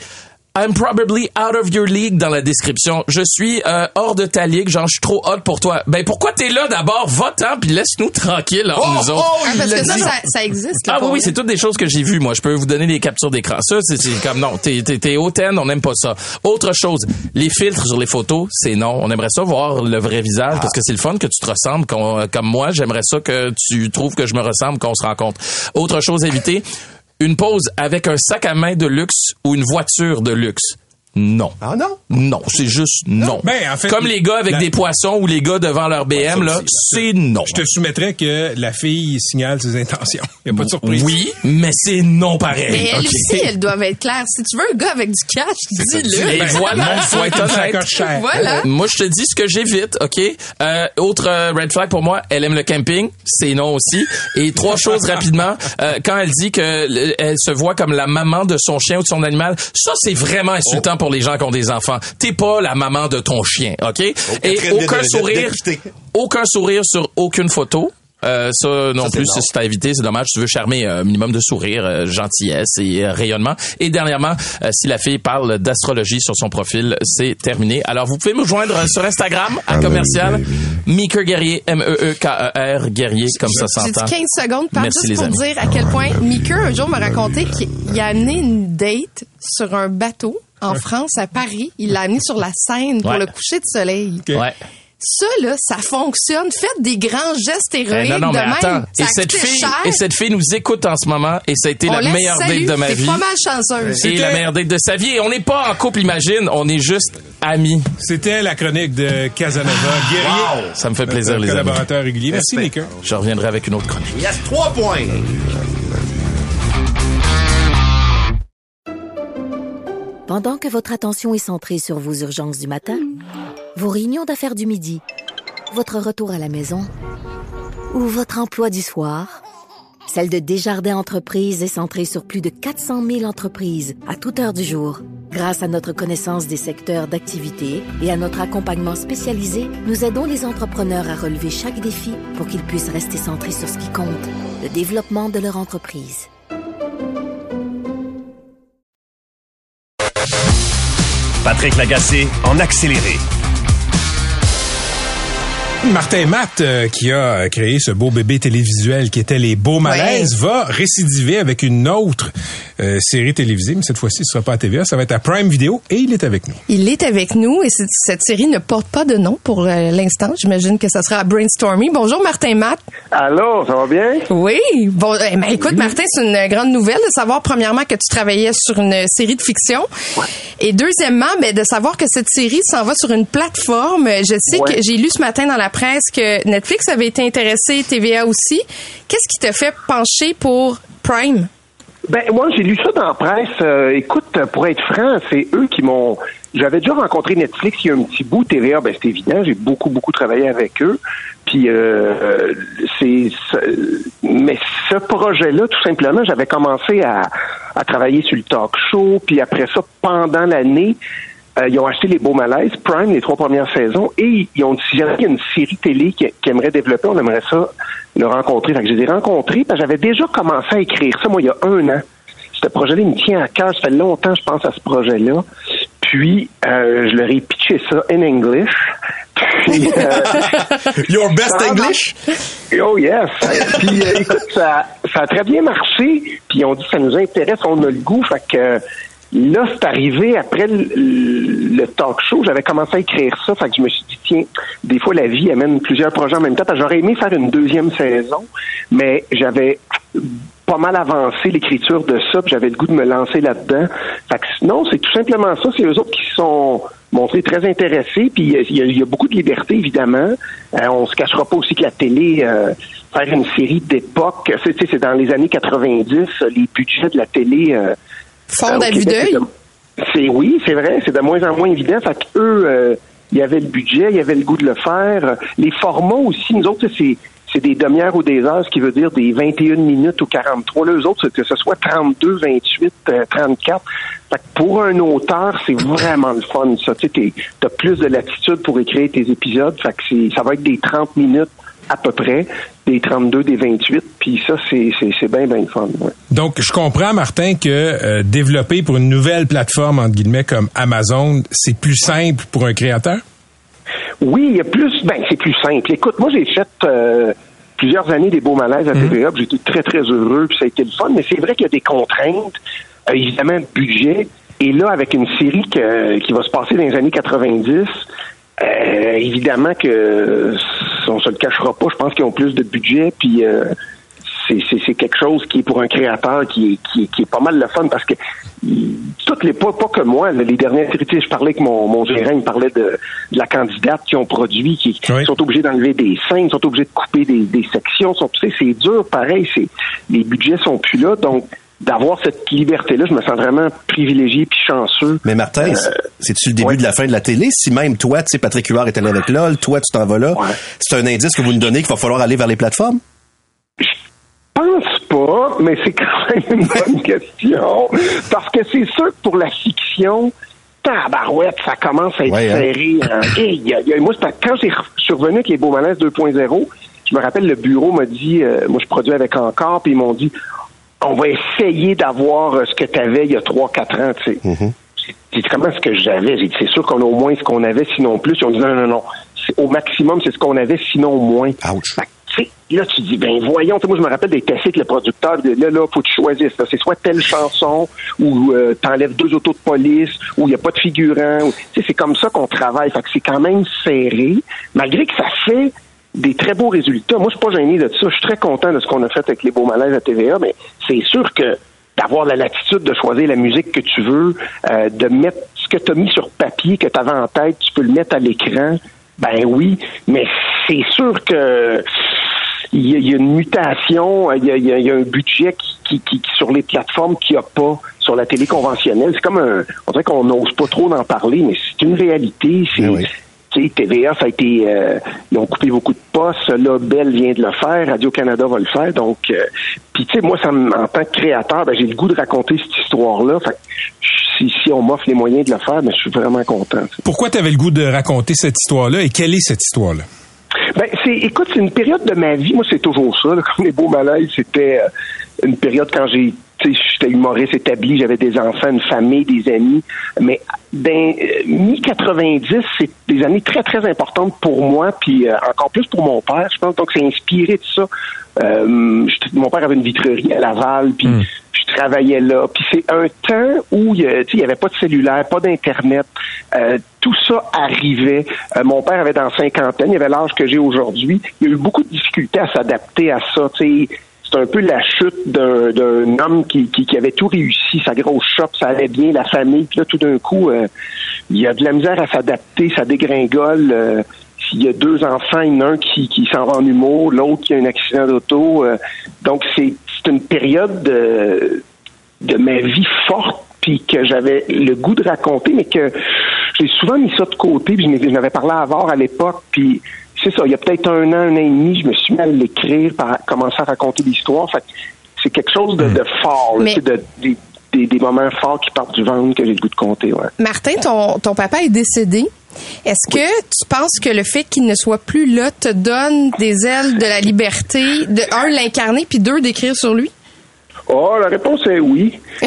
I'm probably out of your league dans la description. Je suis euh, hors de ta ligue, genre je suis trop hot pour toi. Ben pourquoi t'es là d'abord? Va-t'en puis laisse-nous tranquille entre oh, nous autres. Oh, ah, parce que ça, ça, ça existe. Là, ah oui, oui, c'est toutes des choses que j'ai vues. Moi, je peux vous donner des captures d'écran. Ça, c'est, c'est comme non, t'es, t'es, t'es hautaine, on n'aime pas ça. Autre chose, les filtres sur les photos, c'est non. On aimerait ça voir le vrai visage ah. parce que c'est le fun que tu te ressembles qu'on, comme moi. J'aimerais ça que tu trouves que je me ressemble, qu'on se rencontre. Autre chose à éviter, une pause avec un sac à main de luxe ou une voiture de luxe. Non. Ah non? Non, c'est juste non. Ben, en fait, comme les gars avec la... des poissons ou les gars devant leur B M, ouais, là, c'est non. Je te soumettrais que la fille signale ses intentions. Il n'y a pas de surprise. Oui, mais c'est non pareil. Mais elle okay. aussi, elles doivent être claires. Si tu veux un gars avec du cash, dis-le. Et voilà, faut être honnête. Voilà. Euh, moi, je te dis ce que j'évite, OK? Euh, autre euh, red flag pour moi, elle aime le camping. C'est non aussi. Et trois choses rapidement. Euh, quand elle dit que elle se voit comme la maman de son chien ou de son animal, ça, c'est vraiment insultant. Oh. Pour les gens qui ont des enfants. T'es pas la maman de ton chien, OK? okay Et aucun de, de, sourire, de, de, aucun sourire sur aucune photo. Euh, ça non ça, plus, c'est, c'est à éviter, c'est dommage. Tu veux charmer un minimum de sourire, euh, gentillesse et euh, rayonnement. Et dernièrement, euh, si la fille parle d'astrologie sur son profil, c'est terminé. Alors, vous pouvez me joindre sur Instagram à commercial Meeker Guerrier, M E E K E R Guerrier, comme ça s'entend. J'ai quinze secondes, par Merci, juste pour amis. dire à quel point Meeker, un jour, m'a raconté qu'il a amené une date sur un bateau en France, à Paris. Il l'a amené sur la Seine pour ouais. le coucher de soleil. Okay. Ouais. Ça, là, ça fonctionne. Faites des grands gestes héroïques eh non, non, de mais même. attends. Ça et cette fille, cher. et cette fille nous écoute en ce moment et ça a été on la meilleure salue. date de ma T'es vie. pas mal chanceuse. C'est la meilleure date de sa vie. Et on n'est pas en couple, imagine. On est juste amis. C'était la chronique de Casanova Guerrier. Wow. Ça me fait plaisir, les amis. Collaborateur régulier. Merci, Meeker. Je reviendrai avec une autre chronique. Il y a trois points. Pendant que votre attention est centrée sur vos urgences du matin, vos réunions d'affaires du midi, votre retour à la maison ou votre emploi du soir, celle de Desjardins Entreprises est centrée sur plus de quatre cent mille entreprises à toute heure du jour. Grâce à notre connaissance des secteurs d'activité et à notre accompagnement spécialisé, nous aidons les entrepreneurs à relever chaque défi pour qu'ils puissent rester centrés sur ce qui compte, le développement de leur entreprise. Patrick Lagacé en accéléré. Martin Matt, euh, qui a créé ce beau bébé télévisuel qui était Les Beaux Malaises, ouais. va récidiver avec une autre euh, série télévisée, mais cette fois-ci, ce ne sera pas à T V A, ça va être à Prime Video, et il est avec nous. Il est avec nous, et c'est, cette série ne porte pas de nom pour euh, l'instant. J'imagine que ça sera à Brainstormy. Bonjour Martin Matt. Allô, ça va bien? Oui. Bon, eh ben, écoute, Martin, c'est une grande nouvelle de savoir, premièrement, que tu travaillais sur une série de fiction, ouais. et deuxièmement, ben, de savoir que cette série s'en va sur une plateforme. Je sais ouais. que j'ai lu ce matin dans la presse que Netflix avait été intéressé, T V A aussi. Qu'est-ce qui te fait pencher pour Prime? Ben moi, j'ai lu ça dans la presse. Euh, écoute, pour être franc, c'est eux qui m'ont... J'avais déjà rencontré Netflix il y a un petit bout. T V A, ben c'est évident, j'ai beaucoup, beaucoup travaillé avec eux. Puis, euh, c'est... Mais ce projet-là, tout simplement, j'avais commencé à, à travailler sur le talk show. Puis après ça, pendant l'année... Euh, ils ont acheté Les Beaux Malaises, Prime, les trois premières saisons, et ils ont dit, s'il y a une série télé qu'ils qui aimerait développer, on aimerait ça le rencontrer. Fait que je les ai rencontrés, parce que j'avais déjà commencé à écrire ça, moi, il y a un an. Ce projet-là, il me tient à cœur. Ça fait longtemps, je pense, à ce projet-là. Puis, euh, je leur ai pitché ça in English. Puis, euh, Your best English? Oh yes. Puis, euh, écoute, ça, ça a très bien marché. Puis, ils ont dit, ça nous intéresse, on a le goût. Fait que... Là, c'est arrivé après le, le talk show. J'avais commencé à écrire ça. Fait que je me suis dit, tiens, des fois, la vie amène plusieurs projets en même temps. Parce que j'aurais aimé faire une deuxième saison, mais j'avais pas mal avancé l'écriture de ça, puis j'avais le goût de me lancer là-dedans. Fait que non, c'est tout simplement ça. C'est eux autres qui se sont montrés très intéressés. Puis il y, y a beaucoup de liberté, évidemment. Euh, on se cachera pas aussi que la télé... Euh, faire une série d'époque, c'est, c'est dans les années quatre-vingt-dix, les budgets de la télé... Euh, Fondent à vue d'œil? C'est, oui, c'est vrai, c'est de moins en moins évident. Fait qu'eux, euh, il y avait le budget, il y avait le goût de le faire. Les formats aussi, nous autres, c'est, c'est des demi-heures ou des heures, ce qui veut dire des vingt et une minutes ou quarante-trois. Là, eux autres, c'est que ce soit trente-deux, vingt-huit, trente-quatre. Fait que pour un auteur, c'est vraiment le fun, ça. Tu sais, t'as plus de latitude pour écrire tes épisodes. Fait que c'est, ça va être des trente minutes à peu près, des trente-deux, des vingt-huit, puis ça, c'est, c'est, c'est bien, bien fun. Ouais. Donc, je comprends, Martin, que euh, développer pour une nouvelle plateforme, entre guillemets, comme Amazon, c'est plus simple pour un créateur? Oui, il y a plus, ben, c'est plus simple. Écoute, moi, j'ai fait euh, plusieurs années des beaux malaises à T V A, mm-hmm. J'étais très, très heureux, puis ça a été le fun, mais c'est vrai qu'il y a des contraintes, euh, évidemment, budget, et là, avec une série que, qui va se passer dans les années quatre-vingt-dix, euh, évidemment que, on se le cachera pas, je pense qu'ils ont plus de budget, puis euh, c'est, c'est, c'est quelque chose qui est pour un créateur qui est, qui est, qui est pas mal le fun, parce que il, toutes les, pas, pas que moi, les dernières séries, je parlais avec mon, mon gérant, il me parlait de, de la candidate qui ont produit, qui, oui. sont obligés d'enlever des scènes, sont obligés de couper des, des sections, sont, tu sais, c'est dur, pareil, c'est, les budgets sont plus là, donc d'avoir cette liberté-là, je me sens vraiment privilégié puis chanceux. Mais Martin, euh, c'est-tu le début ouais. de la fin de la télé? Si même toi, tu sais, Patrick Huard est allé avec L O L, toi, tu t'en vas là, ouais. c'est un indice que vous nous donnez qu'il va falloir aller vers les plateformes? Je pense pas, mais c'est quand même une bonne question. Parce que c'est sûr que pour la fiction, tabarouette, ça commence à être ouais, serré. Hein. Hey, y a, y a, moi, quand j'ai survenu avec les Beaux Malaises deux point zéro, je me rappelle, le bureau m'a dit, euh, moi je produis avec Encore, puis ils m'ont dit, on va essayer d'avoir ce que tu avais il y a trois quatre ans, tu sais. Mm-hmm. J'ai dit, comment ce que j'avais? J'ai dit, c'est sûr qu'on a au moins ce qu'on avait, sinon plus. Ils ont dit, non, non, non. C'est, au maximum, c'est ce qu'on avait, sinon moins. Ouch. Fait, tu sais, là, tu dis, ben voyons, moi, je me rappelle des tests avec le producteur, de, là, là, faut que tu choisisses. Là. C'est soit telle chanson, ou euh, t'enlèves deux autos de police, ou il n'y a pas de figurant. Tu sais, c'est comme ça qu'on travaille. Fait que c'est quand même serré, malgré que ça fait des très beaux résultats. Moi, je suis pas gêné de ça. Je suis très content de ce qu'on a fait avec les Beaux Malaises à T V A, mais c'est sûr que d'avoir la latitude de choisir la musique que tu veux, euh, de mettre ce que tu as mis sur papier, que tu avais en tête, tu peux le mettre à l'écran, ben oui, mais c'est sûr que il y, y a une mutation, il y a, y, a, y a un budget qui, qui, qui sur les plateformes qu'il n'y a pas sur la télé conventionnelle. C'est comme un... On dirait qu'on n'ose pas trop d'en parler, mais c'est une réalité. C'est... Oui. Tu sais, T V A, ça a été... Euh, ils ont coupé beaucoup de postes. Là, Bell vient de le faire. Radio-Canada va le faire. Donc, euh, puis tu sais, moi, ça en tant que créateur, ben, j'ai le goût de raconter cette histoire-là. Fait que si, si on m'offre les moyens de le faire, ben, je suis vraiment content. T'sais. Pourquoi tu avais le goût de raconter cette histoire-là et quelle est cette histoire-là? Ben, c'est, écoute, c'est une période de ma vie. Moi, c'est toujours ça. Là, comme les Beaux Malaises, c'était euh, une période quand j'ai... Tu sais, j'étais humoriste établi, j'avais des enfants, une famille, des amis. Mais dans euh, mi quatre-vingt-dix, c'est des années très, très importantes pour moi, puis euh, encore plus pour mon père, je pense. Donc, c'est inspiré de ça. Euh, mon père avait une vitrerie à Laval, puis mm. je travaillais là. Puis c'est un temps où il n'y avait pas de cellulaire, pas d'Internet. Euh, tout ça arrivait. Euh, mon père avait dans la cinquantaine, il avait l'âge que j'ai aujourd'hui. Il y a eu beaucoup de difficultés à s'adapter à ça, tu sais. C'est un peu la chute d'un, d'un homme qui, qui, qui avait tout réussi, sa grosse shop, ça allait bien, la famille. Puis là, tout d'un coup, euh, il y a de la misère à s'adapter, ça dégringole. Euh, il y a deux enfants, il y en a un qui, qui s'en va en humour, l'autre qui a un accident d'auto. Euh, donc, c'est, c'est une période de, de ma vie forte, puis que j'avais le goût de raconter, mais que j'ai souvent mis ça de côté. Puis je m'avais parlé à Var à l'époque, puis... C'est ça, il y a peut-être un an, un an et demi, je me suis mis à l'écrire, par commencer à raconter l'histoire. Fait que c'est quelque chose de, de fort, là, de, de, des, des moments forts qui partent du ventre que j'ai le goût de compter. Ouais. Martin, ton, ton papa est décédé. Est-ce que oui. tu penses que le fait qu'il ne soit plus là te donne des ailes de la liberté, de un, l'incarner, puis deux, d'écrire sur lui? Oh, la réponse est oui. Pas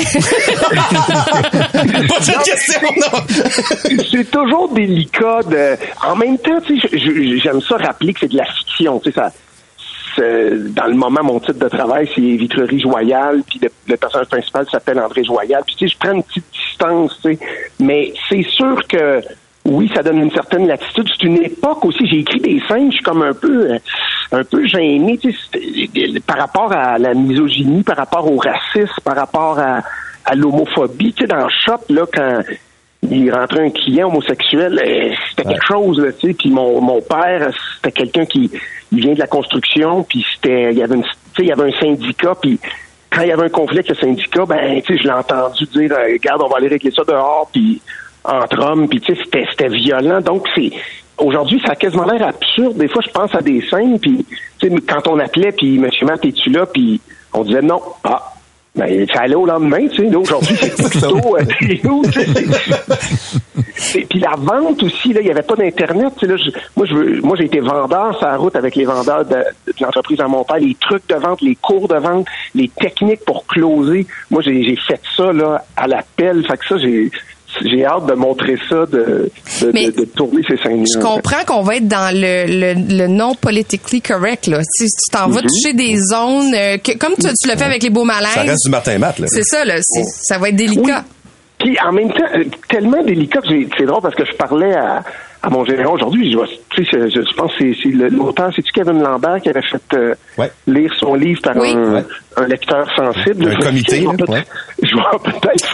de question, non. C'est toujours délicat de... En même temps, tu sais, j'aime ça rappeler que c'est de la fiction, tu sais, ça... Dans le moment, mon titre de travail, c'est Vitrerie Joyal, puis le, le personnage principal s'appelle André Joyal. Puis tu sais, je prends une petite distance, tu sais, mais c'est sûr que oui, ça donne une certaine latitude. C'est une époque aussi. J'ai écrit des scènes, je suis comme un peu, un peu gêné, tu sais, par rapport à la misogynie, par rapport au racisme, par rapport à, à l'homophobie. Tu sais, dans le shop, là, quand il rentrait un client homosexuel, c'était quelque chose, là, tu sais. Puis mon, mon père, c'était quelqu'un qui il vient de la construction, puis c'était, il y avait une, tu sais, il y avait un syndicat, puis quand il y avait un conflit avec le syndicat, ben, tu sais, je l'ai entendu dire, regarde, on va aller régler ça dehors, puis entre hommes, puis tu sais, c'était, c'était violent. Donc, c'est aujourd'hui, ça a quasiment l'air absurde. Des fois, je pense à des scènes, puis tu sais, quand on appelait, puis Monsieur Matt, es-tu là? Puis on disait non. Ah, Ben, ça allait au lendemain, tu sais. Là, aujourd'hui, c'est plutôt euh, des nous, tu sais. Puis la vente aussi, là, il n'y avait pas d'Internet. Tu sais, là, je, moi, je veux, moi, j'ai été vendeur sur la route avec les vendeurs de, de l'entreprise à mon père, les trucs de vente, les cours de vente, les techniques pour closer. Moi, j'ai, j'ai fait ça, là, à l'appel. Fait que ça, j'ai... J'ai hâte de montrer ça, de, de, de, de tourner ces scènes. Je comprends qu'on va être dans le, le, le non politically correct, là. Si tu t'en vas mm-hmm. toucher des zones, euh, que, comme tu, tu l'as fait avec les beaux malaises. Ça reste du Martin Matt, là. C'est ça, là. C'est, oh. Ça va être délicat. Oui. Puis en même temps, tellement délicat que j'ai, c'est drôle parce que je parlais à, à mon gérant aujourd'hui. Je, tu sais, je, je pense que c'est, c'est l'auteur, c'est-tu Kevin Lambert qui avait fait euh, ouais. lire son livre par oui. un, ouais. un lecteur sensible. Un comité. Je vais, ouais. je vais peut-être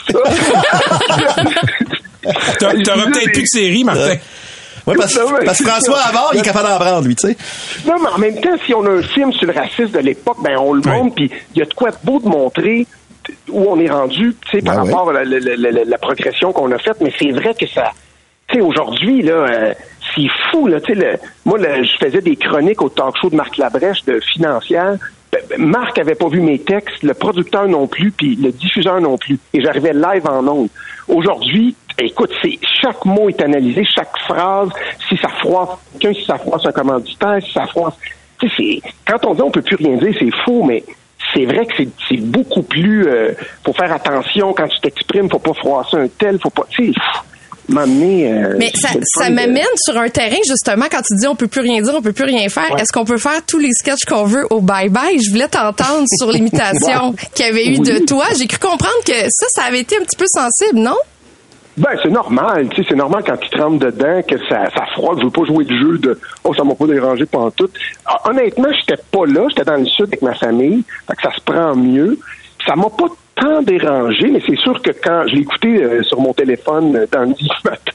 faire ça. T'auras peut-être plus de série, Martin. Oui, parce, parce que François Havard, il est capable d'en prendre, lui, tu sais. Non, mais en même temps, si on a un film sur le racisme de l'époque, ben on le montre, puis il y a de quoi de beau de montrer où on est rendu, tu sais, par ben rapport oui. à la, la, la, la progression qu'on a faite, mais c'est vrai que ça, tu sais, aujourd'hui, là, euh, c'est fou, là, tu sais, moi, là, je faisais des chroniques au talk show de Marc Labrèche de Financière. Marc avait pas vu mes textes, le producteur non plus, puis le diffuseur non plus, et j'arrivais live en ondes. Aujourd'hui, écoute, c'est chaque mot est analysé, chaque phrase, si ça froisse quelqu'un, si ça froisse un commanditaire, si ça froisse... Tu sais, c'est, quand on dit on peut plus rien dire, c'est faux, mais c'est vrai que c'est, c'est beaucoup plus... Euh, faut faire attention quand tu t'exprimes, faut pas froisser un tel, faut pas... Tu sais, m'amener... Euh, mais ça, ça de... m'amène sur un terrain, justement, quand tu dis on peut plus rien dire, on peut plus rien faire. Ouais. Est-ce qu'on peut faire tous les sketchs qu'on veut au bye-bye? Je voulais t'entendre sur l'imitation qu'il y avait eu oui. de toi. J'ai cru comprendre que ça, ça avait été un petit peu sensible, non? Ben, c'est normal, tu sais, c'est normal quand tu te rentres dedans que ça, ça froide. Je veux pas jouer le jeu de « Oh, ça m'a pas dérangé pantoute ». Honnêtement, j'étais pas là, j'étais dans le sud avec ma famille, fait que ça se prend mieux. Ça m'a pas tant dérangé, mais c'est sûr que quand je l'ai écouté euh, sur mon téléphone euh, dans le dix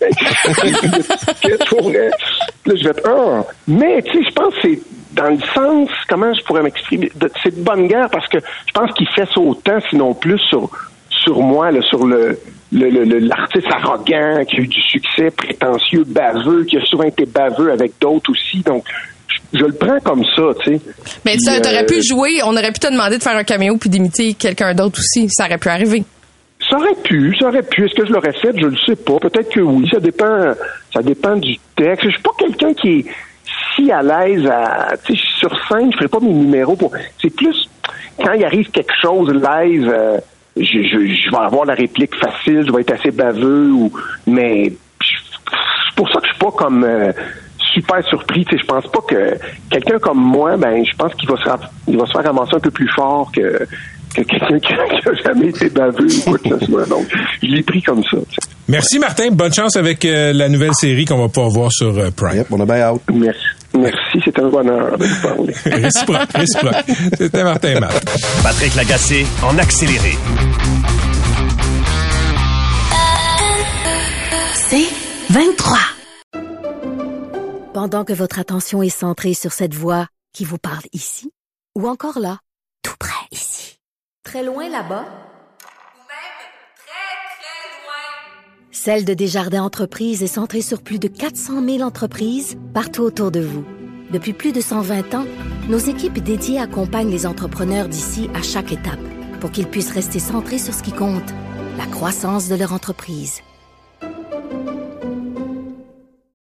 matin, pour, euh, là, je vais être ah. Mais, tu sais, je pense que c'est dans le sens, comment je pourrais m'exprimer, de, c'est de bonne guerre parce que je pense qu'il fait ça autant, sinon plus, sur, sur moi, là, sur le... Le, le, le, l'artiste arrogant qui a eu du succès, prétentieux, baveux, qui a souvent été baveux avec d'autres aussi. Donc, je, je le prends comme ça, tu sais. Mais tu aurais euh, pu jouer, on aurait pu te demander de faire un caméo puis d'imiter quelqu'un d'autre aussi. Ça aurait pu arriver. Ça aurait pu, ça aurait pu. Est-ce que je l'aurais fait? Je le sais pas. Peut-être que oui. Ça dépend, ça dépend du texte. Je suis pas quelqu'un qui est si à l'aise à, tu sais, sur scène, je ferai pas mes numéros pour, c'est plus quand il arrive quelque chose live, euh, Je, je, je vais avoir la réplique facile, je vais être assez baveux, ou mais c'est pour ça que je suis pas comme euh, super surpris. Tu sais, je pense pas que quelqu'un comme moi, ben, je pense qu'il va se il va se faire ramasser un peu plus fort que, que quelqu'un qui, qui a jamais été baveux ou quoi que ce soit. Donc, je l'ai pris comme ça. Tu sais. Merci Martin, bonne chance avec euh, la nouvelle série qu'on va pouvoir voir sur euh, Prime. Yep, on a bien hâte. Merci. Merci, c'était un bonheur de vous parler. Réciproque, réciproque. C'était Martin Matt. Patrick Lagacé en accéléré. C'est vingt-trois. Pendant que votre attention est centrée sur cette voix qui vous parle ici, ou encore là, tout près ici, très loin là-bas, ou même très, très loin, celle de Desjardins Entreprises est centrée sur plus de quatre cent mille entreprises partout autour de vous. Depuis plus de cent vingt ans, nos équipes dédiées accompagnent les entrepreneurs d'ici à chaque étape pour qu'ils puissent rester centrés sur ce qui compte, la croissance de leur entreprise.